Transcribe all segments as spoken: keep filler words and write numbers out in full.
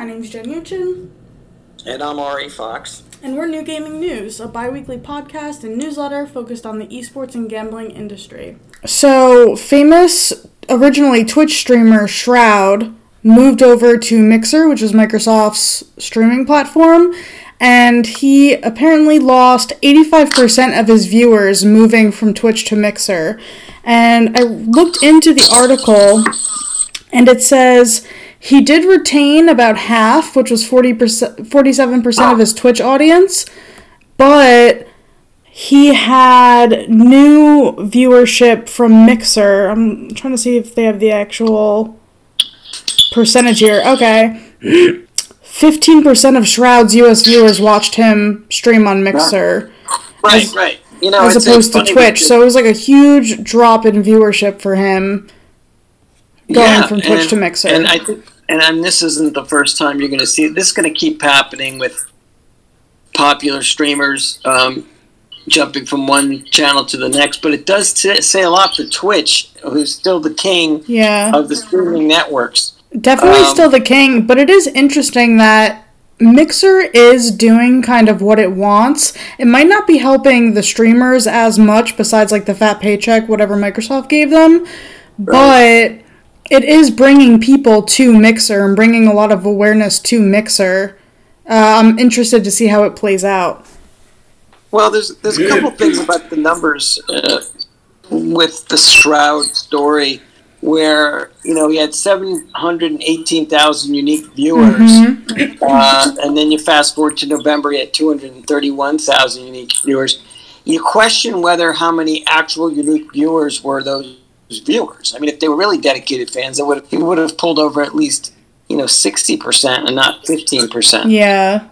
my name's Jen Yuchin. And I'm Ari Fox. And we're New Gaming News, a bi-weekly podcast and newsletter focused on the esports and gambling industry. So, famous, originally Twitch streamer Shroud moved over to Mixer, which is Microsoft's streaming platform, and he apparently lost eighty-five percent of his viewers moving from Twitch to Mixer. And I looked into the article, and it says he did retain about half, which was forty percent, forty-seven percent of his Twitch audience, but he had new viewership from Mixer. I'm trying to see if they have the actual percentage here. Okay. fifteen percent of Shroud's U S viewers watched him stream on Mixer. Right, as, right. You know, as it's, opposed it's to Twitch. So it was like a huge drop in viewership for him going yeah, from Twitch and, to Mixer. And I think, and, and this isn't the first time you're going to see it. This is going to keep happening with popular streamers um, jumping from one channel to the next. But it does t- say a lot for Twitch, who's still the king yeah. of the streaming networks. Definitely um, still the king, but it is interesting that Mixer is doing kind of what it wants. It might not be helping the streamers as much, besides like the fat paycheck, whatever Microsoft gave them, right. But it is bringing people to Mixer and bringing a lot of awareness to Mixer. Uh, I'm interested to see how it plays out. Well, there's there's a couple things about the numbers uh, with the Shroud story, where, you know, he had seven hundred eighteen thousand unique viewers, mm-hmm. uh, and then you fast forward to November, he had two hundred thirty-one thousand unique viewers. You question whether how many actual unique viewers were those viewers. I mean, if they were really dedicated fans, they would have, he would have pulled over at least, you know, sixty percent and not fifteen percent. Yeah.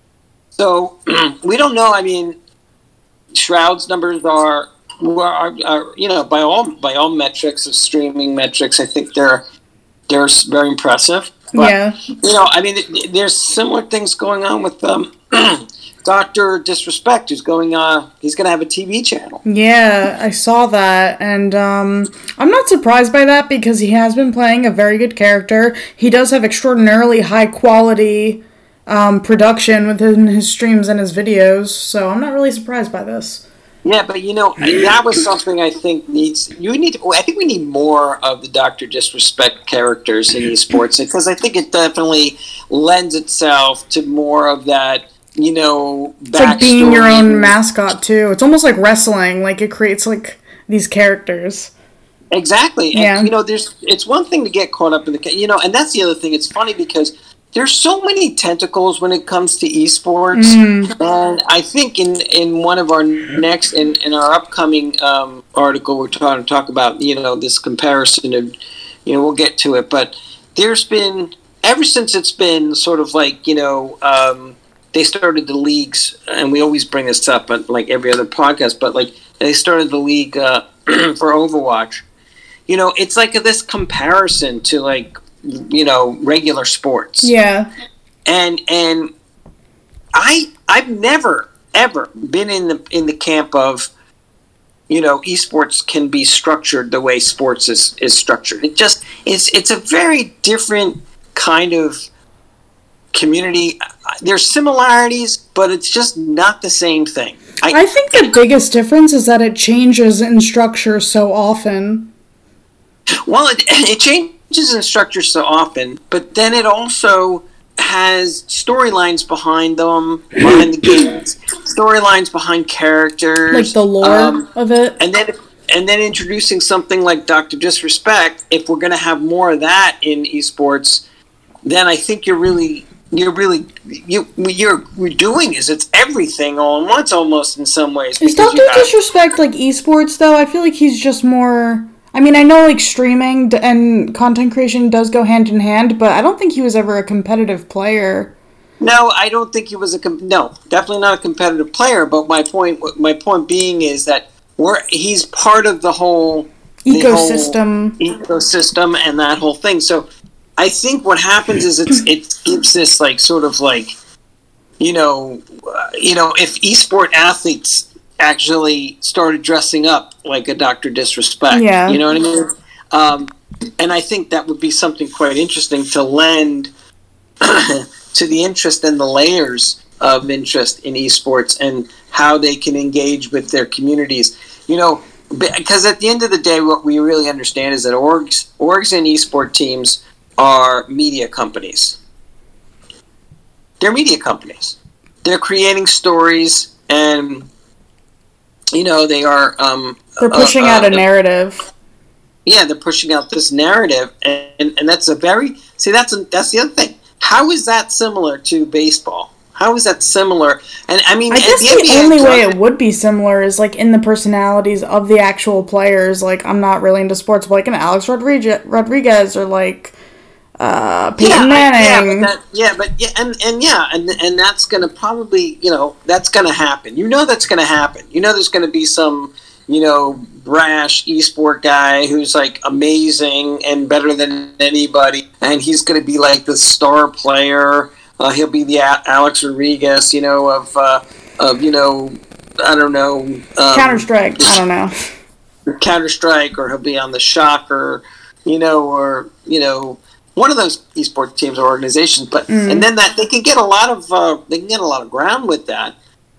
So, we don't know. I mean, Shroud's numbers are... Are, are, you know, by all by all metrics of streaming metrics, I think they're they're very impressive. But, yeah. You know, I mean, there's similar things going on with um, Doctor Disrespect, who's going. Uh, he's going to have a T V channel. Yeah, I saw that, and um, I'm not surprised by that because he has been playing a very good character. He does have extraordinarily high quality um, production within his streams and his videos, so I'm not really surprised by this. Yeah, but you know, that was something I think needs, you need, I think we need more of the Doctor Disrespect characters in esports, because I think it definitely lends itself to more of that, you know, it's like being your own mascot too. It's almost like wrestling, like it creates like these characters. Exactly. And, yeah. you know, there's, it's one thing to get caught up in the, you know, and that's the other thing. It's funny because there's so many tentacles when it comes to esports, mm. and I think in, in one of our next, in, in our upcoming um, article, we're trying to talk about, you know, this comparison, and, you know, we'll get to it, but there's been, ever since it's been sort of like, you know, um, they started the leagues, and we always bring this up at like every other podcast, but like they started the league uh, for Overwatch, you know, it's like this comparison to like, you know, regular sports. Yeah. And and I I've never ever been in the in the camp of, you know, esports can be structured the way sports is, is structured. It just it's it's a very different kind of community. There's similarities, but it's just not the same thing. I, I think the biggest difference is that it changes in structure so often. Well, it it changes in structure so often, but then it also has storylines behind them, behind the games, storylines behind characters, like the lore um, of it, and then and then introducing something like Doctor Disrespect. If we're going to have more of that in esports, then I think you're really you're really you you're, you're doing is it's everything all at once almost in some ways. Is Doctor Disrespect like esports though? I feel like he's just more. I mean, I know, like, streaming and content creation does go hand in hand, but I don't think he was ever a competitive player. No, I don't think he was a... Com- no, definitely not a competitive player, but my point my point being is that we're he's part of the whole... Ecosystem. The whole ecosystem and that whole thing. So I think what happens is it's, it gives this, like, sort of, like, you know, uh, you know, if esport athletes... actually started dressing up like a Doctor Disrespect. Yeah. You know what I mean? Um, and I think that would be something quite interesting to lend to the interest and the layers of interest in esports and how they can engage with their communities. You know, because at the end of the day, what we really understand is that orgs, orgs and esport teams are media companies. They're media companies. They're creating stories, and you know they are. Um, they're pushing uh, uh, out a narrative. Yeah, they're pushing out this narrative, and, and, and that's a very see. That's a, that's the other thing. How is that similar to baseball? How is that similar? And I mean, I guess the, the only way it would be similar is like in the personalities of the actual players. Like, I'm not really into sports, but like an Alex Rodriguez, Rodriguez or like uh, Peyton yeah, Manning. I, yeah, but that, yeah, but yeah, and, and yeah, and and that's gonna probably, you know, that's gonna happen. You know, that's gonna happen. You know, there's gonna be some, you know, brash esport guy who's like amazing and better than anybody, and he's gonna be like the star player. Uh, he'll be the a- Alex Rodriguez, you know, of, uh, of you know, I don't know. Um, Counter-Strike, I don't know. Counter-Strike, or he'll be on the Shocker, you know, or, you know, one of those esports teams or organizations. But mm. And then that they can get a lot of, uh, they can get a lot of ground with that.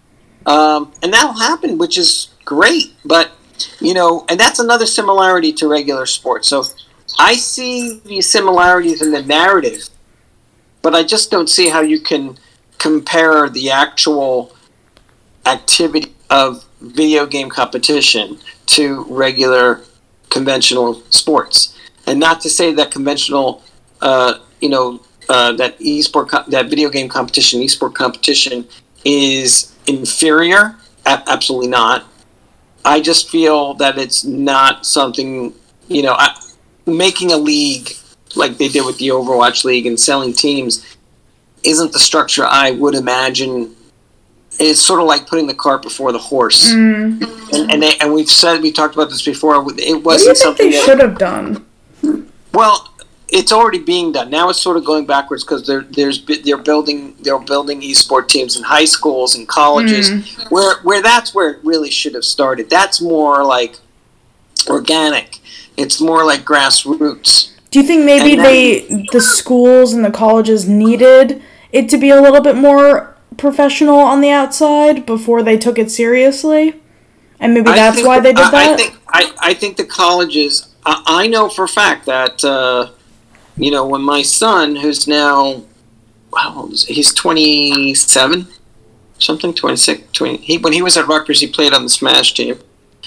Um, and that'll happen, which is great. But, you know, and that's another similarity to regular sports. So I see these similarities in the narrative, but I just don't see how you can compare the actual activity of video game competition to regular conventional sports. And not to say that conventional, uh, you know, uh, that esport, co- that video game competition, esport competition is inferior. A- absolutely not. I just feel that it's not something, you know, I, making a league like they did with the Overwatch League and selling teams isn't the structure I would imagine. It's sort of like putting the cart before the horse. Mm. And and, they, and we've said, we talked about this before, it wasn't what do you think something they that, should have done? Well, it's already being done. Now it's sort of going backwards because they're there's they're building they're building esport teams in high schools and colleges, mm. where where that's where it really should have started. That's more like organic. It's more like grassroots. Do you think maybe then, they the schools and the colleges needed it to be a little bit more professional on the outside before they took it seriously? And maybe that's why they did I, that? I think I, I think the colleges, I, I know for a fact that, uh, you know, when my son, who's now, how old is he? He's twenty-seven, something, twenty-six, twenty, he, when he was at Rutgers, he played on the Smash team.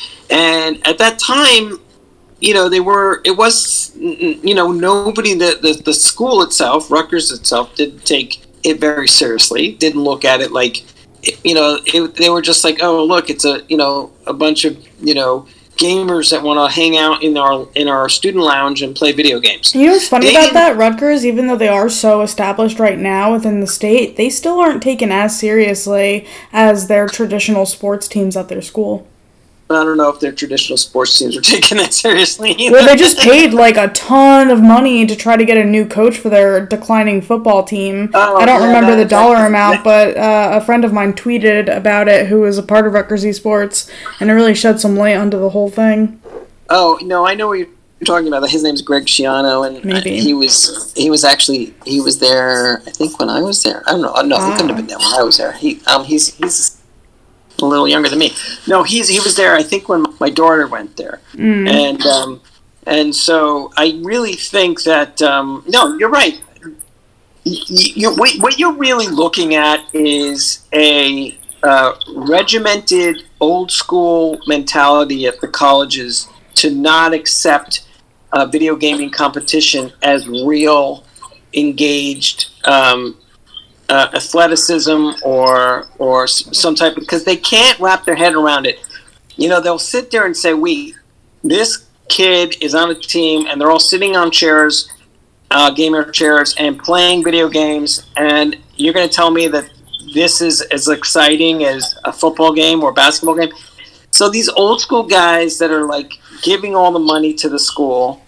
And at that time, you know, they were, it was, you know, nobody, the, the, the school itself, Rutgers itself, didn't take it very seriously, didn't look at it like, you know, it, they were just like, oh, look, it's a, you know, a bunch of, you know, gamers that want to hang out in our in our student lounge and play video games. You know what's funny they about that? Rutgers, even though they are so established right now within the state, they still aren't taken as seriously as their traditional sports teams at their school. I don't know if their traditional sports teams are taking that seriously either. Well, they just paid like a ton of money to try to get a new coach for their declining football team. Oh, I don't yeah, remember that, the dollar that, amount, that, but uh, a friend of mine tweeted about it who was a part of Rutgers Esports, and it really shed some light onto the whole thing. Oh, no, I know what you're talking about. His name's Greg Schiano, and Maybe. he was he was actually, he was there, I think, when I was there. I don't know. No, ah. he couldn't have been there when I was there. He um He's he's a little younger than me. No, he's he was there, I think, when my daughter went there. Mm. And um, and so I really think that, um, no, you're right. You, you, what you're really looking at is a uh, regimented, old-school mentality at the colleges to not accept uh, video gaming competition as real, engaged um Uh, athleticism or or some type of, because they can't wrap their head around it. You know, they'll sit there and say, "We, this kid is on a team, and they're all sitting on chairs, uh, gamer chairs, and playing video games, and you're going to tell me that this is as exciting as a football game or basketball game?" So these old school guys that are like giving all the money to the school,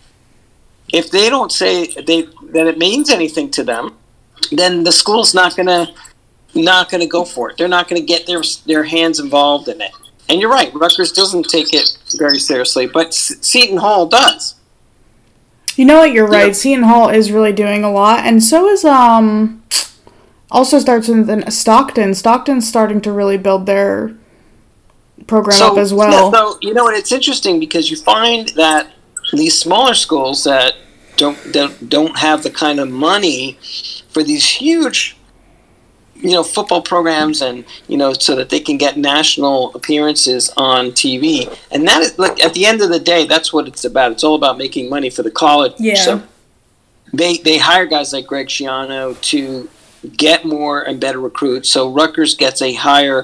if they don't say they that it means anything to them, then the school's not gonna not gonna go for it. They're not gonna get their their hands involved in it. And you're right, Rutgers doesn't take it very seriously, but Seton Hall does. You know what? You're right. Yeah. Seton Hall is really doing a lot, and so is um. Also starts with Stockton. Stockton's starting to really build their program so, up as well. Yeah, so you know, and it's interesting because you find that these smaller schools that don't don't don't have the kind of money for these huge, you know, football programs, and you know, so that they can get national appearances on T V. And that is, like, at the end of the day, that's what it's about. It's all about making money for the college. Yeah. So they they hire guys like Greg Schiano to get more and better recruits. So Rutgers gets a higher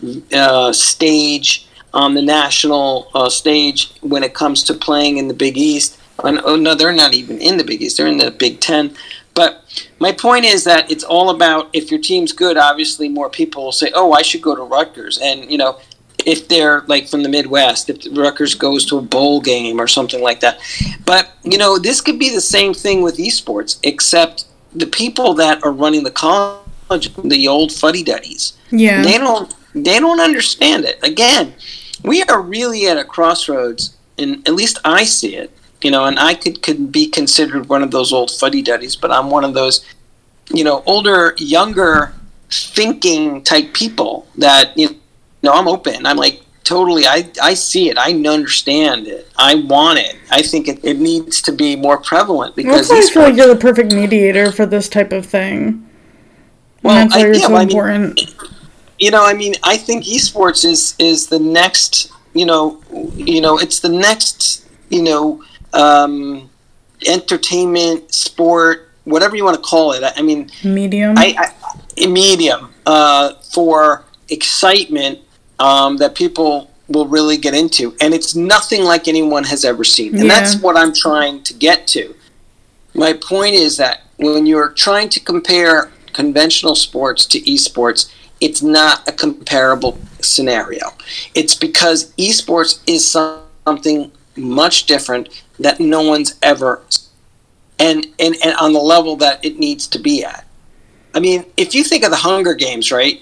uh, stage on the national uh, stage when it comes to playing in the Big East. And, oh no, they're not even in the Big East. They're in the Big Ten. But my point is that it's all about, if your team's good, obviously more people will say, oh, I should go to Rutgers. And, you know, if they're like from the Midwest, if Rutgers goes to a bowl game or something like that. But, you know, this could be the same thing with esports, except the people that are running the college, the old fuddy-duddies, yeah. they don't, they don't understand it. Again, we are really at a crossroads, and at least I see it. You know, and I could, could be considered one of those old fuddy-duddies, but I'm one of those, you know, older, younger, thinking type people that, you know, I'm open. I'm like, totally, I, I see it. I understand it. I want it. I think it, it needs to be more prevalent. Because well, I feel like you're the perfect mediator for this type of thing. Well, and that's why I, you're yeah, so well, important. I mean, you know, I mean, I think esports is, is the next, you know, you know, it's the next, you know, Um, entertainment, sport, whatever you want to call it. I mean, medium. I, I, a medium uh, for excitement um, that people will really get into, and it's nothing like anyone has ever seen. And yeah. that's what I'm trying to get to. My point is that when you're trying to compare conventional sports to esports, it's not a comparable scenario. It's because esports is something much different that no one's ever, and, and and on the level that it needs to be at. I mean, if you think of the Hunger Games, right?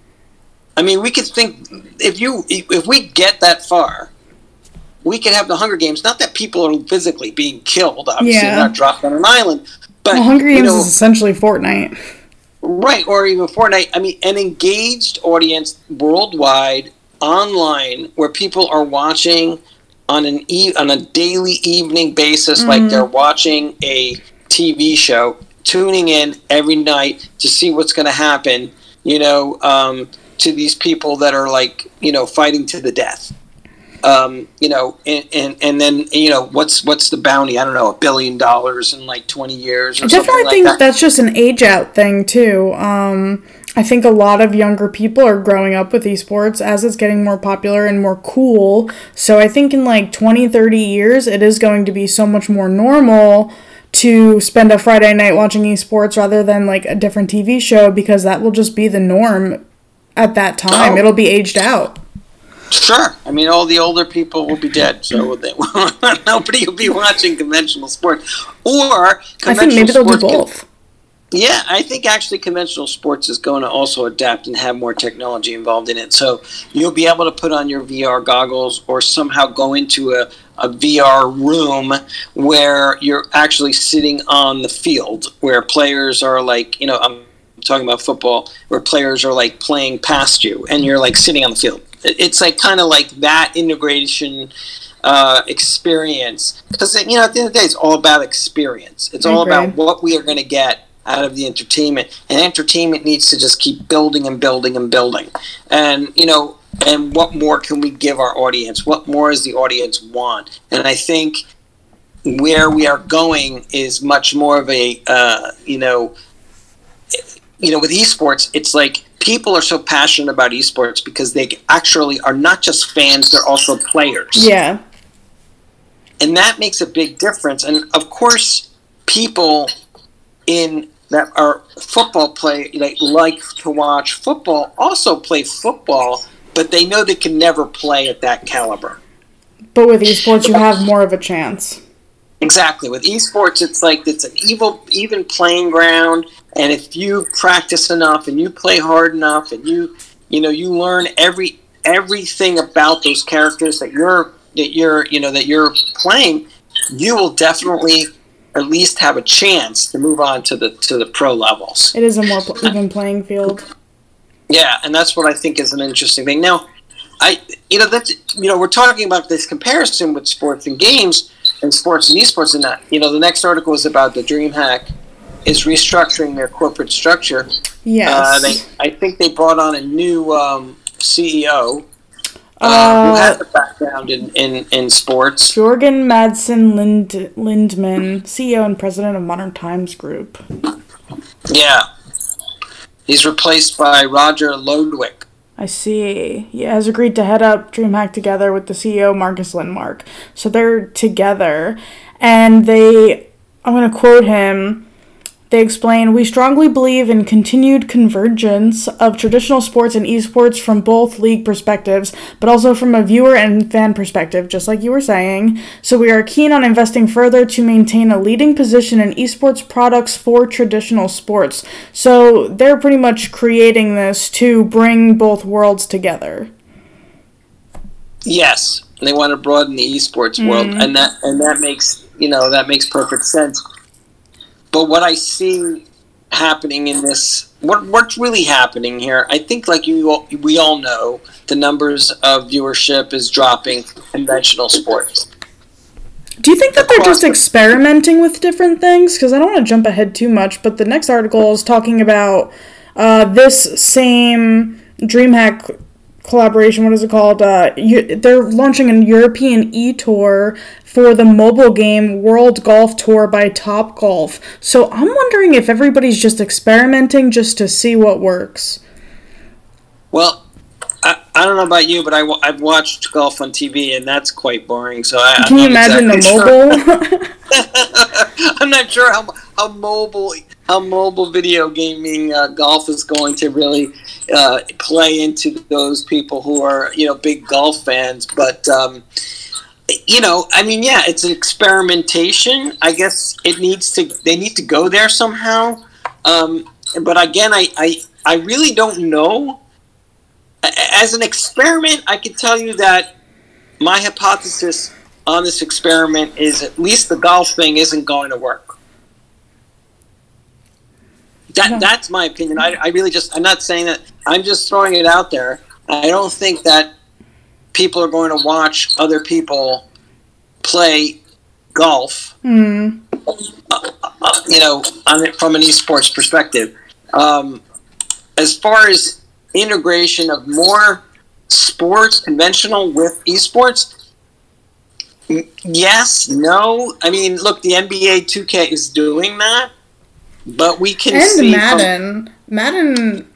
I mean, we could think, if you if we get that far, we could have the Hunger Games. Not that people are physically being killed, obviously, yeah. not dropped on an island, but well, Hunger Games you know, is essentially Fortnite, right? Or even Fortnite. I mean, an engaged audience worldwide, online, where people are watching on an e- on a daily evening basis, mm-hmm. like they're watching a T V show, tuning in every night to see what's going to happen, you know, um, to these people that are like, you know, fighting to the death. Um, you know, and, and, and then, you know, what's what's the bounty? I don't know, a billion dollars in like twenty years or I something definitely like think that. that's just an age-out thing, too. Um, I think a lot of younger people are growing up with esports as it's getting more popular and more cool. So I think in like twenty, thirty years, it is going to be so much more normal to spend a Friday night watching esports rather than like a different T V show, because that will just be the norm at that time. Oh. It'll be aged out. Sure. I mean, all the older people will be dead, so they, nobody will be watching conventional sports. Or conventional I think maybe they'll do sports both. Can, yeah, I think actually conventional sports is going to also adapt and have more technology involved in it. So you'll be able to put on your V R goggles or somehow go into a, a V R room where you're actually sitting on the field, where players are like, you know, I'm talking about football, where players are like playing past you and you're like sitting on the field. It's like kind of like that integration uh, experience, because, you know, at the end of the day, it's all about experience. It's all about what we are going to get out of the entertainment, and entertainment needs to just keep building and building and building. And, you know, and what more can we give our audience? What more does the audience want? And I think where we are going is much more of a, uh, you know, you know, with esports, it's like people are so passionate about esports because they actually are not just fans, they're also players. Yeah. And that makes a big difference. And of course, people in that are football play, like, like to watch football, also play football, but they know they can never play at that caliber. But with esports, you have more of a chance. Exactly. With esports, it's like it's an evil, even playing ground. And if you practice enough and you play hard enough and you, you know, you learn every everything about those characters that you're that you're you know that you're playing, you will definitely at least have a chance to move on to the to the pro levels. It is a more pl- even playing field. Yeah, and that's what I think is an interesting thing. Now, I you know that's you know we're talking about this comparison with sports and games and sports and esports, and that you know the next article is about the DreamHack is restructuring their corporate structure. Yes, uh, they I think they brought on a new um, C E O. Uh, uh, who has a background in, in, in sports. Jorgen Madsen Lind- Lindman, C E O and president of Modern Times Group. Yeah. He's replaced by Roger Lodwick. I see. He has agreed to head up DreamHack together with the C E O, Marcus Lindmark. So they're together. And they, I'm going to quote him. They explain, "We strongly believe in continued convergence of traditional sports and esports from both league perspectives, but also from a viewer and fan perspective, just like you were saying. So we are keen on investing further to maintain a leading position in esports products for traditional sports." So they're pretty much creating this to bring both worlds together. Yes, they want to broaden the esports mm. world, and that and that makes you know that makes perfect sense. But what I see happening in this, what what's really happening here, I think like you all, we all know, the numbers of viewership is dropping in conventional sports. Do you think that they're just experimenting with different things? Because I don't want to jump ahead too much, but the next article is talking about uh, this same DreamHack collaboration. What is it called? Uh, you, they're launching a European e-tour for the mobile game World Golf Tour by Topgolf. So I'm wondering if everybody's just experimenting just to see what works. Well, I, I don't know about you, but I, I've watched golf on T V, and that's quite boring. So I, Can I'm you imagine exactly the mobile? Sure. I'm not sure how how mobile how mobile video gaming uh, golf is going to really uh, play into those people who are you know big golf fans. But um, you know, I mean, yeah, it's an experimentation. I guess it needs to. They need to go there somehow. Um, but again, I, I I really don't know. As an experiment, I can tell you that my hypothesis on this experiment is at least the golf thing isn't going to work. That yeah. That's my opinion. I, I really just, I'm not saying that, I'm just throwing it out there. I don't think that people are going to watch other people play golf, mm. uh, uh, you know, on, from an esports perspective. Um, as far as integration of more sports, conventional with esports, yes, no. I mean, look, the N B A two K is doing that, but we can and see Madden. From- Madden,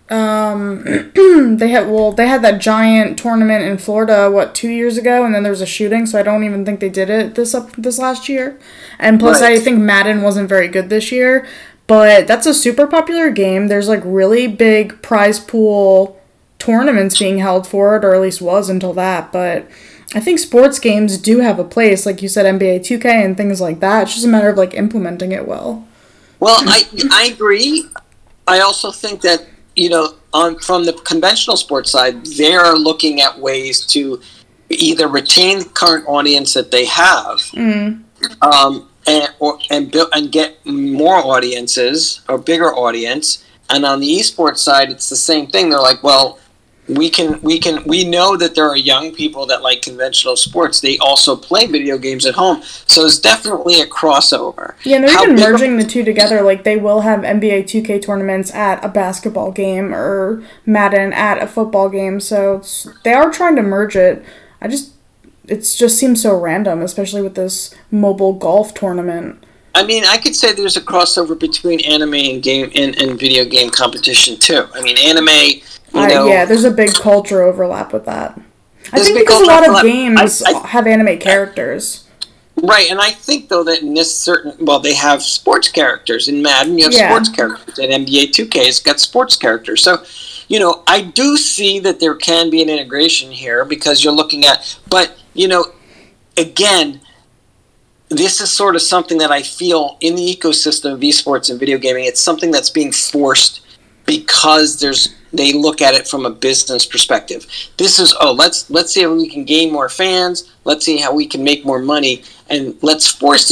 um, they had well, they had that giant tournament in Florida, what, two years ago, and then there was a shooting, so I don't even think they did it this up this last year. And plus, right. I think Madden wasn't very good this year. But that's a super popular game. There's like really big prize pool tournaments being held for it, or at least was until that. But I think sports games do have a place, like you said, N B A two K and things like that. It's just a matter of like implementing it well. Well, I I agree. I also think that, you know, on from the conventional sports side, they are looking at ways to either retain the current audience that they have, mm. um, and or and build and get more audiences or bigger audience. And on the esports side, it's the same thing. They're like, well, we can we can we know that there are young people that like conventional sports. They also play video games at home, so it's definitely a crossover. Yeah, and they're How even merging the two together. Like they will have N B A two K tournaments at a basketball game or Madden at a football game. So it's, they are trying to merge it. I just it just seems so random, especially with this mobile golf tournament. I mean, I could say there's a crossover between anime and game and, and video game competition too. I mean, anime. You know, uh, yeah, there's a big culture overlap with that. I think because a lot of games I, I, have anime characters. Right, and I think, though, that in this certain... Well, they have sports characters. In Madden, you have yeah. sports characters. And N B A two K has got sports characters. So, you know, I do see that there can be an integration here because you're looking at... But, you know, again, this is sort of something that I feel in the ecosystem of esports and video gaming, it's something that's being forced because there's... They look at it from a business perspective. This is, oh, let's let's see how we can gain more fans. Let's see how we can make more money. And let's force this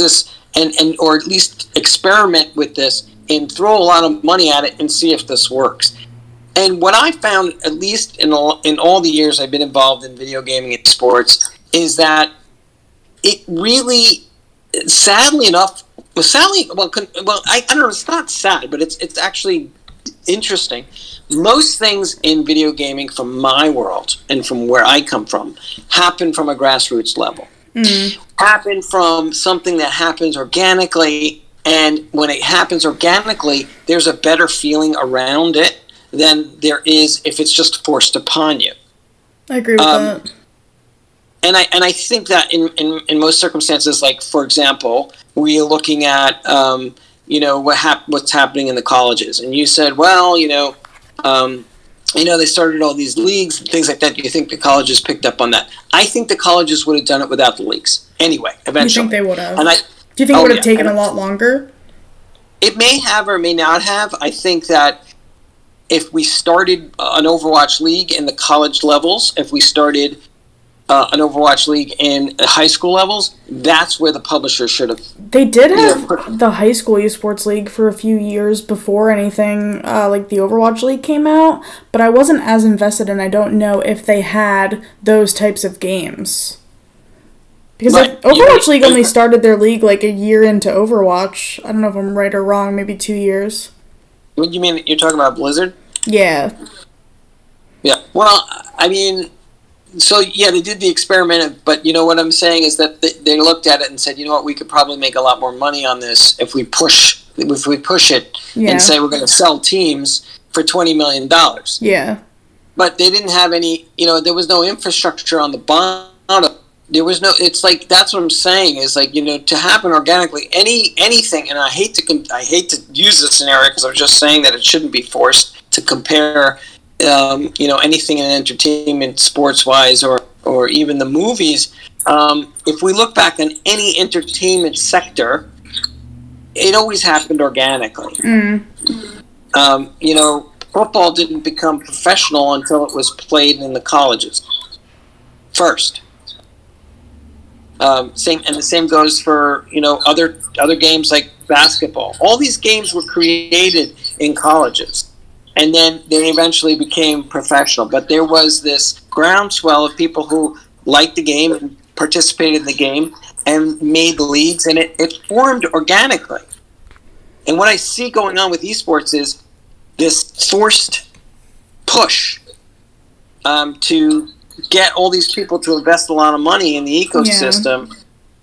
and, and or at least experiment with this and throw a lot of money at it and see if this works. And what I found, at least in all, in all the years I've been involved in video gaming and sports, is that it really, sadly enough, well, sadly, well, well I, I don't know, it's not sad, but it's it's actually interesting. Most things in video gaming from my world and from where I come from happen from a grassroots level. Mm. Happen from something that happens organically, and when it happens organically, there's a better feeling around it than there is if it's just forced upon you. I agree with um, that. And I and I think that in, in, in most circumstances, like, for example, we're looking at, um, you know, what hap- what's happening in the colleges. And you said, well, you know, um, you know, they started all these leagues and things like that. Do you think the colleges picked up on that? I think the colleges would have done it without the leagues. Anyway, eventually. You think they would have? And I, Do you think oh, it would have yeah. taken a lot longer? It may have or may not have. I think that if we started an Overwatch League in the college levels, if we started uh, an Overwatch League in high school levels, that's where the publisher should have. They did have you know, the high school esports league for a few years before anything uh, like the Overwatch League came out, but I wasn't as invested, and I don't know if they had those types of games. Because right. Overwatch League only started their league like a year into Overwatch. I don't know if I'm right or wrong, maybe two years. What do you mean? You're talking about Blizzard? Yeah. Yeah. Well, I mean, so yeah, they did the experiment, but you know what I'm saying is that they, they looked at it and said, you know what, we could probably make a lot more money on this if we push, if we push it yeah. and say we're going to sell teams for twenty million dollars. Yeah. But they didn't have any, you know, there was no infrastructure on the bottom. There was no. It's like that's what I'm saying is like you know to happen organically. Any anything, and I hate to I hate to use this scenario because I'm just saying that it shouldn't be forced to compare, um, you know, anything in entertainment, sports wise, or or even the movies. Um, if we look back on any entertainment sector, it always happened organically. Mm. Um, you know, football didn't become professional until it was played in the colleges first. Um, same and the same goes for you know other other games like basketball. All these games were created in colleges, and then they eventually became professional. But there was this groundswell of people who liked the game and participated in the game and made the leagues, and it, it formed organically. And what I see going on with esports is this forced push um, to get all these people to invest a lot of money in the ecosystem yeah.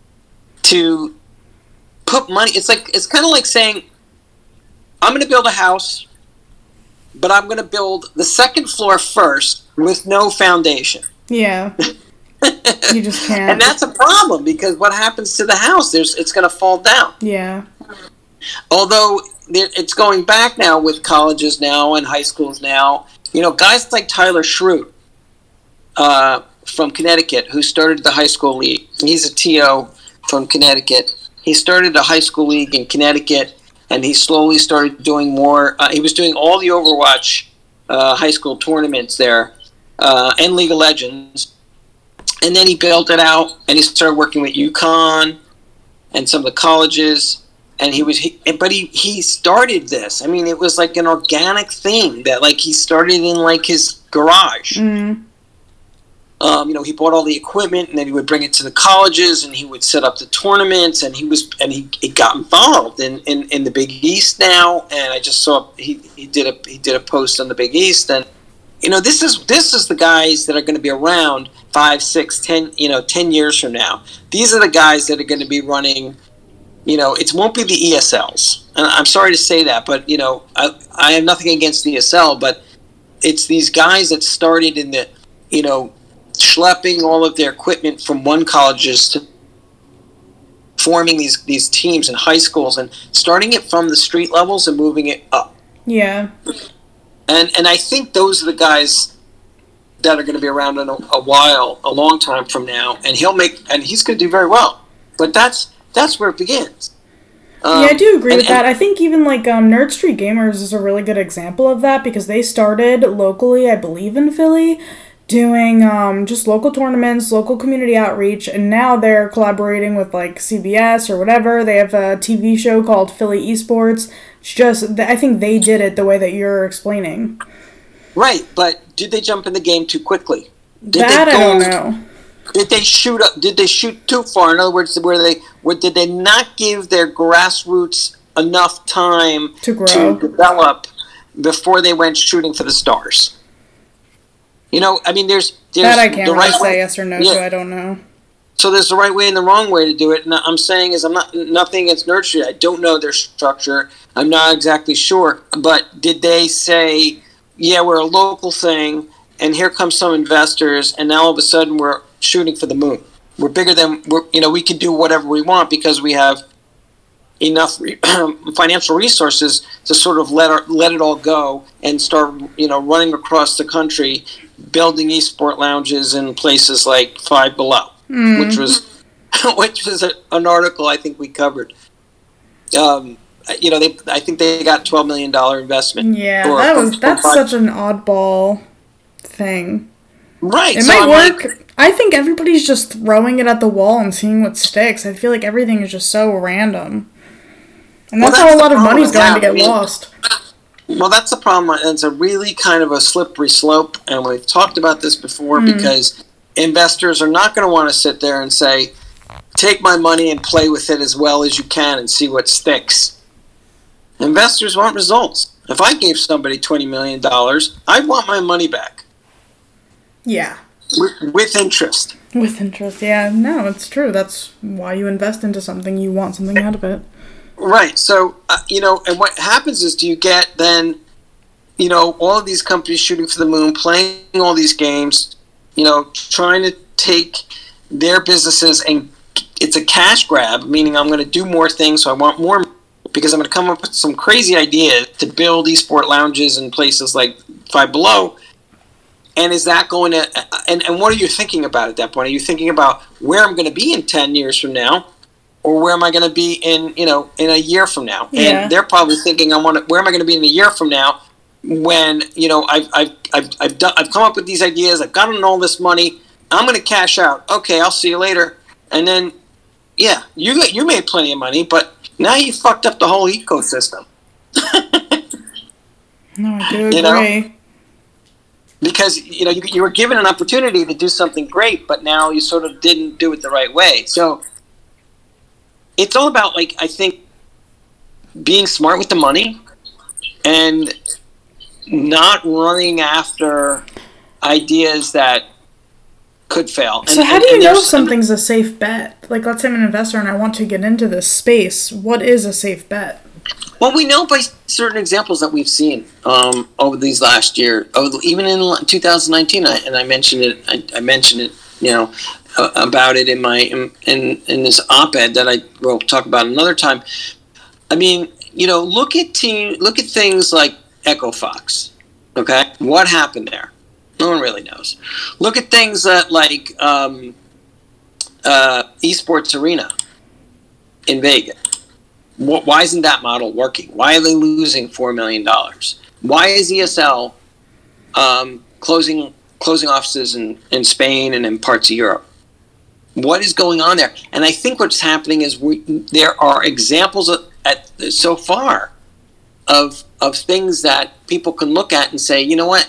to put money. It's like it's kind of like saying, I'm going to build a house, but I'm going to build the second floor first with no foundation. Yeah. You just can't. And that's a problem because what happens to the house? There's it's going to fall down. Yeah. Although it's going back now with colleges now and high schools now. You know, guys like Tyler Schrute, Uh, from Connecticut, who started the high school league. He's a T O from Connecticut. He started a high school league in Connecticut, and he slowly started doing more. Uh, he was doing all the Overwatch uh, high school tournaments there, uh, and League of Legends. And then he built it out, and he started working with UConn and some of the colleges. And he was, he, but he, he started this. I mean, it was like an organic thing that, like, he started in like his garage. Mm-hmm. Um, you know, he bought all the equipment, and then he would bring it to the colleges, and he would set up the tournaments, and he was, and he, he got involved in, in, in the Big East now. And I just saw he, he did a he did a post on the Big East, and you know, this is this is the guys that are going to be around five, six, ten, you know, ten years from now. These are the guys that are going to be running. You know, it won't be the E S Ls, and I'm sorry to say that, but you know, I I have nothing against the E S L, but it's these guys that started in the, you know, schlepping all of their equipment from one colleges to forming these these teams in high schools and starting it from the street levels and moving it up. Yeah. And and I think those are the guys that are going to be around in a, a while, a long time from now, and he'll make and he's going to do very well. But that's that's where it begins. Um, yeah, I do agree and, with that. I think even like um, Nerd Street Gamers is a really good example of that because they started locally, I believe, in Philly. doing um, just local tournaments, local community outreach, and now they're collaborating with like C B S or whatever. They have a T V show called Philly Esports. It's just, I think they did it the way that you're explaining. Right, but did they jump in the game too quickly? Did that they go, I don't know. Did they shoot up? Did they shoot too far? In other words, were they? Were, did they not give their grassroots enough time to grow, to develop before they went shooting for the stars? You know, I mean, there's, there's that I can't the really right say way. yes or no Yeah. to. I don't know. So there's the right way and the wrong way to do it. And I'm saying is I'm not nothing against nursery. I don't know their structure. I'm not exactly sure. But did they say, yeah, we're a local thing, and here come some investors, and now all of a sudden we're shooting for the moon. We're bigger than we're. You know, we can do whatever we want because we have enough re- financial resources to sort of let our, let it all go and start, you know, running across the country, building esport lounges in places like Five Below, mm. which was which was a, an article I think we covered. Um, you know, they I think they got twelve million dollar investment. Yeah, or, that was that's five. Such an oddball thing. Right, it so might I'm work. Like, I think everybody's just throwing it at the wall and seeing what sticks. I feel like everything is just so random. And that's, well, that's how a lot of money's going to get I mean, lost. Well, that's the problem. It's a really kind of a slippery slope, and we've talked about this before mm. because investors are not going to want to sit there and say, take my money and play with it as well as you can and see what sticks. Investors want results. If I gave somebody twenty million dollars, I'd want my money back. Yeah. With, with interest. With interest, yeah. No, it's true. That's why you invest into something. You want something out of it. Right. So, uh, you know, and what happens is do you get then, you know, all of these companies shooting for the moon, playing all these games, you know, trying to take their businesses and it's a cash grab, meaning I'm going to do more things, so I want more because I'm going to come up with some crazy idea to build esport lounges in places like Five Below. And is that going to, and, and what are you thinking about at that point? Are you thinking about where I'm going to be in ten years from now? Or where am I going to be in, you know, in a year from now? Yeah. And they're probably thinking, I want to, where am I going to be in a year from now when, you know, I've, I've, I've, I've, done, I've come up with these ideas, I've gotten all this money, I'm going to cash out. Okay, I'll see you later. And then, yeah, you you made plenty of money, but now you fucked up the whole ecosystem. No, I do agree. You know? Because, you know, you, you were given an opportunity to do something great, but now you sort of didn't do it the right way. So it's all about, like, I think, being smart with the money and not running after ideas that could fail. So and, how and, do you and know something's a safe bet? Like, let's say I'm an investor and I want to get into this space. What is a safe bet? Well, we know by certain examples that we've seen um, over these last year, over, even in two thousand nineteen, I, and I mentioned it. I, I mentioned it, you know, uh, about it in my in, in in this op-ed that I will talk about another time. I mean, you know, look at team, look at things like EchoFox. Okay, what happened there? No one really knows. Look at things that like um, uh, Esports Arena in Vegas. Why isn't that model working? Why are they losing four million dollars? Why is E S L um, closing closing offices in, in Spain and in parts of Europe? What is going on there? And I think what's happening is we, there are examples of, at, so far of of things that people can look at and say, you know what?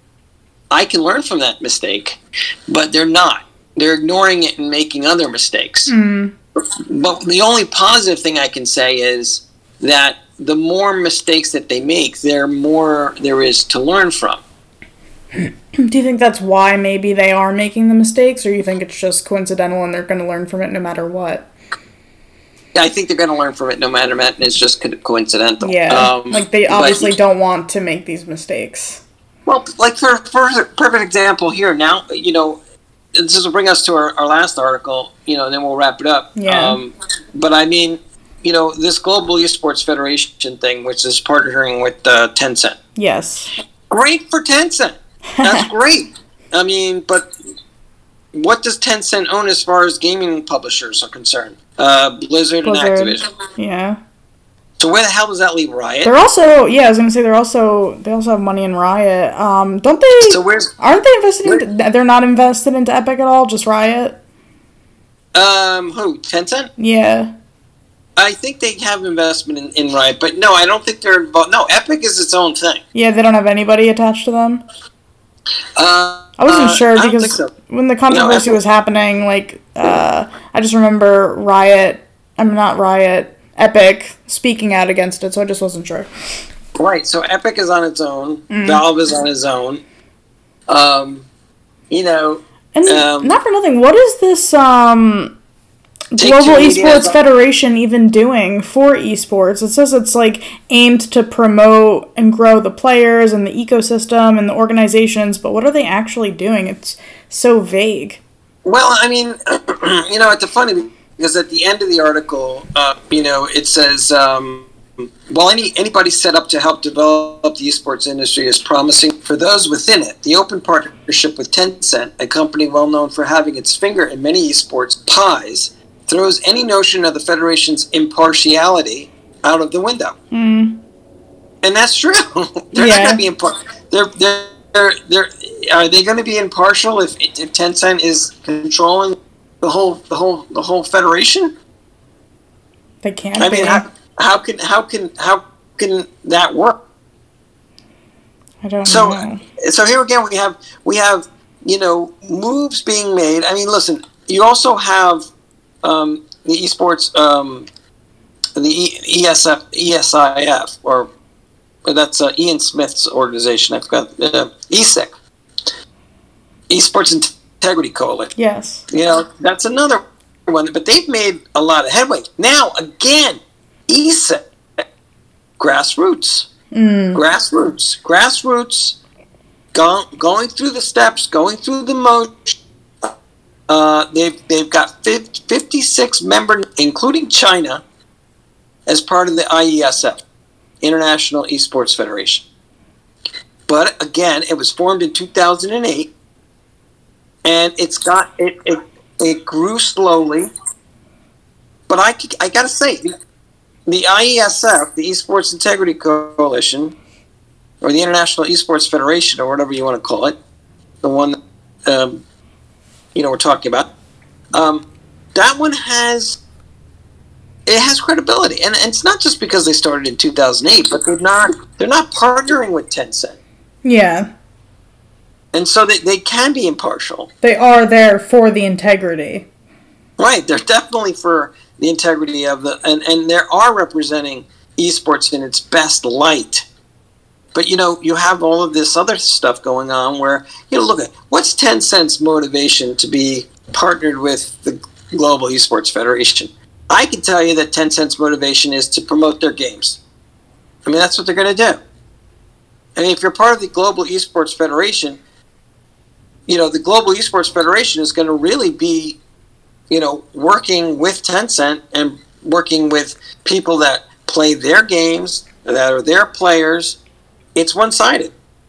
I can learn from that mistake, but they're not. They're ignoring it and making other mistakes. Mm. But the only positive thing I can say is that the more mistakes that they make, there more there is to learn from. Do you think that's why maybe they are making the mistakes, or you think it's just coincidental and they're going to learn from it no matter what? Yeah, I think they're going to learn from it no matter what, and it's just coincidental. Yeah, um, like they obviously but, don't want to make these mistakes. Well, like for, for a perfect example here, now, you know, this will bring us to our, our last article, you know, and then we'll wrap it up. Yeah. Um, but I mean, you know, this Global Esports Federation thing, which is partnering with uh, Tencent. Yes. Great for Tencent. That's great. I mean, but what does Tencent own as far as gaming publishers are concerned? Uh, Blizzard, Blizzard and Activision. Yeah. So where the hell does that leave Riot? They're also, yeah, I was gonna say they're also they also have money in Riot. Um, don't they? So where's? Aren't they invested? Into, they're not invested into Epic at all. Just Riot. Um, who? Tencent? Yeah. I think they have investment in, in Riot, but no, I don't think they're involved. No, Epic is its own thing. Yeah, they don't have anybody attached to them. Uh, I wasn't uh, sure I don't because think so. when the controversy No, was happening, like, uh, I just remember Riot. I'm not Riot. Epic speaking out against it, so I just wasn't sure. Right, so Epic is on its own. Mm. Valve is on its own. Um, you know, and um, not for nothing. What is this um, Global Esports Federation even doing for esports? It says it's like aimed to promote and grow the players and the ecosystem and the organizations, but what are they actually doing? It's so vague. Well, I mean, you know, it's funny because at the end of the article, uh, you know, it says, um, well, any anybody set up to help develop the esports industry is promising for those within it. The open partnership with Tencent, a company well known for having its finger in many esports pies, throws any notion of the Federation's impartiality out of the window. Mm. And that's true. They're yeah. not going to be impartial. They're, they're, they're, they're, are they going to be impartial if, if Tencent is controlling the whole, the whole, the whole federation? They can't. I mean, be. how, how can, how can, how can that work? I don't so, know. So here again, we have, we have, you know, moves being made. I mean, listen, you also have um, the esports, um, the e- ESF, E S I F, or that's uh, Ian Smith's organization. I forgot uh, E S I C, Esports Integrity Coalition. Yes, you know that's another one, but they've made a lot of headway. Now again, E S I C, grassroots, mm. grassroots, grassroots, go, going through the steps, going through the motion. Uh, they've they've got fifty-six members, including China, as part of the I E S F, International Esports Federation. But again, it was formed in two thousand eight, and it's got it it, it grew slowly. But I I gotta say, the I E S F, the Esports Integrity Coalition, or the International Esports Federation, or whatever you want to call it, the one um, you know we're talking about, um, that one has. It has credibility, and, and it's not just because they started in two thousand eight, but they're not they're not partnering with Tencent. Yeah. And so they, they can be impartial. They are there for the integrity. Right, they're definitely for the integrity of the, and, and they are representing esports in its best light. But, you know, you have all of this other stuff going on where, you know, look at, what's Tencent's motivation to be partnered with the Global Esports Federation? I can tell you that Tencent's motivation is to promote their games. I mean, that's what they're going to do. I mean, if you're part of the Global Esports Federation, you know, the Global Esports Federation is going to really be, you know, working with Tencent and working with people that play their games, that are their players. It's one-sided.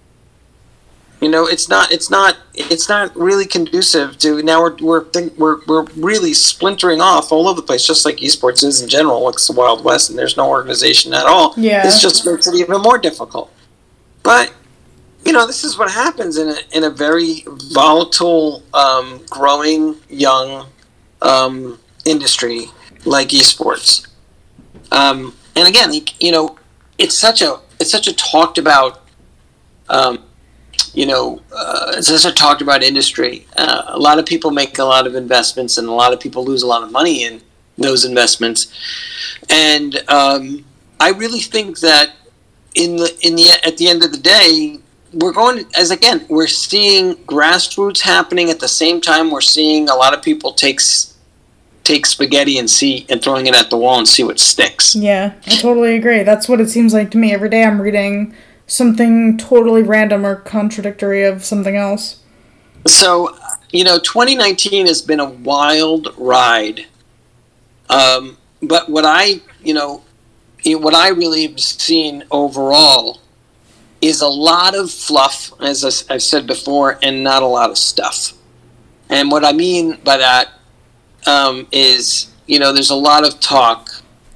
You know, it's not. It's not. It's not really conducive to. Now we're we're think, we're we're really splintering off all over the place, just like esports is in general. It's the Wild West, and there's no organization at all. Yeah. This just makes it even more difficult. But you know, this is what happens in a in a very volatile, um, growing, young um, industry like esports. Um, and again, you know, it's such a it's such a talked about. Um, You know, uh, it's just a talked about industry. Uh, a lot of people make a lot of investments, and a lot of people lose a lot of money in those investments. And um, I really think that in the in the at the end of the day, we're going to, as again, we're seeing grassroots happening at the same time. We're seeing a lot of people take take spaghetti and see and throwing it at the wall and see what sticks. Yeah, I totally agree. That's what it seems like to me. Every day I'm reading something totally random or contradictory of something else. So, you know, twenty nineteen has been a wild ride. Um, but what I, you know, what I really have seen overall is a lot of fluff, as I've said before, and not a lot of stuff. And what I mean by that um, is, you know, there's a lot of talk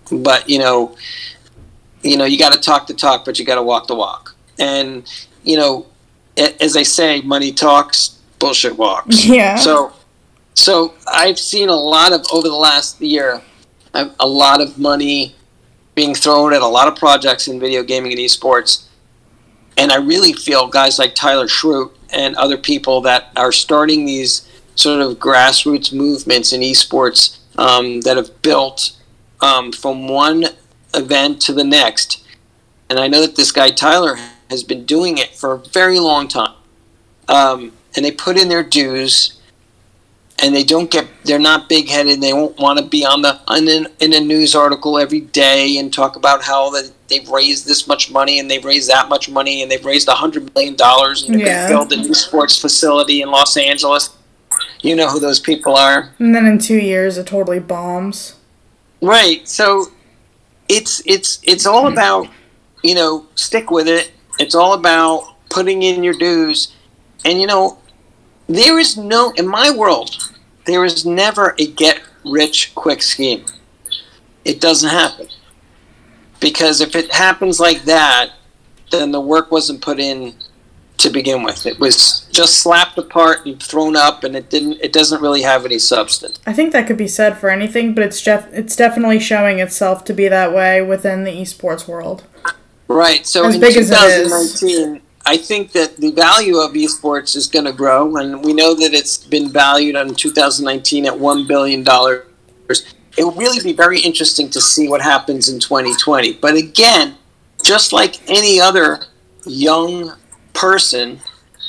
but you know, you know, you got to talk the talk, but you got to walk the walk. And you know, as they say, money talks, bullshit walks. Yeah. So, so I've seen a lot of over the last year, a lot of money being thrown at a lot of projects in video gaming and esports. And I really feel guys like Tyler Schrute and other people that are starting these sort of grassroots movements in esports um, that have built um, from one event to the next. And I know that this guy Tyler has been doing it for a very long time. Um, and they put in their dues. And they don't get, they're not big-headed. They won't want to be on the on an, in a news article every day and talk about how that they've raised this much money and they've raised that much money and they've raised one hundred million dollars and they're yeah. going to build a new sports facility in Los Angeles. You know who those people are. And then in two years, it totally bombs. Right. So it's it's it's all about, you know, stick with it. It's all about putting in your dues. And, you know, there is no, in my world, there is never a get-rich-quick scheme. It doesn't happen. Because if it happens like that, then the work wasn't put in to begin with. It was just slapped apart and thrown up, and it didn't. It doesn't really have any substance. I think that could be said for anything, but it's def- it's definitely showing itself to be that way within the esports world. Right. So as in big twenty nineteen, as it is. I think that the value of esports is going to grow, and we know that it's been valued in two thousand nineteen at one billion dollars. It will really be very interesting to see what happens in twenty twenty. But again, just like any other young person,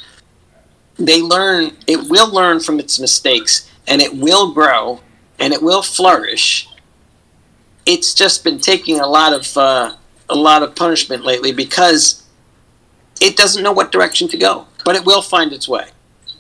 they learn, it will learn from its mistakes, and it will grow, and it will flourish. It's just been taking a lot of uh, a lot of punishment lately because it doesn't know what direction to go, but it will find its way.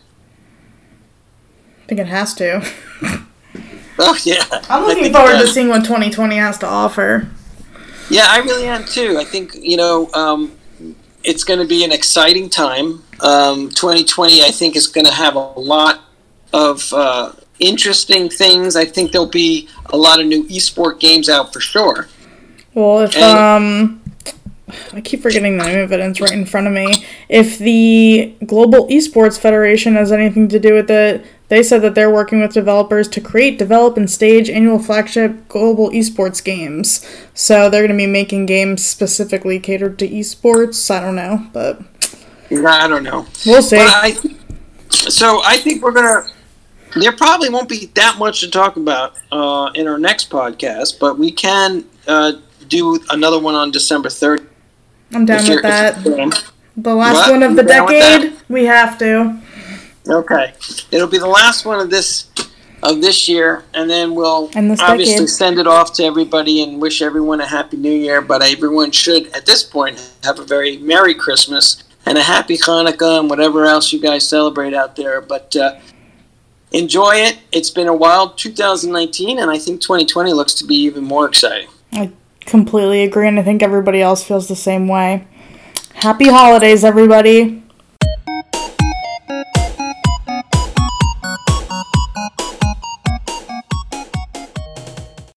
I think it has to. Oh, yeah. I'm looking forward to seeing what twenty twenty has to offer. Yeah, I really am, too. I think, you know, um, it's going to be an exciting time. Um, twenty twenty, I think, is going to have a lot of uh, interesting things. I think there'll be a lot of new esport games out for sure. Well, if... And, um. I keep forgetting the name of it, and it's right in front of me. If the Global Esports Federation has anything to do with it, they said that they're working with developers to create, develop, and stage annual flagship global esports games. So they're going to be making games specifically catered to esports. I don't know, but... I don't know. We'll see. I, so I think we're going to... There probably won't be that much to talk about uh, in our next podcast, but we can uh, do another one on December third. I'm down with that. The last what? one of the decade, we have to. Okay. It'll be the last one of this of this year, and then we'll and obviously decade. send it off to everybody and wish everyone a happy new year, but everyone should, at this point, have a very Merry Christmas and a happy Hanukkah and whatever else you guys celebrate out there. But uh, enjoy it. It's been a wild two thousand nineteen, and I think twenty twenty looks to be even more exciting. I completely agree, and I think everybody else feels the same way. Happy holidays, everybody.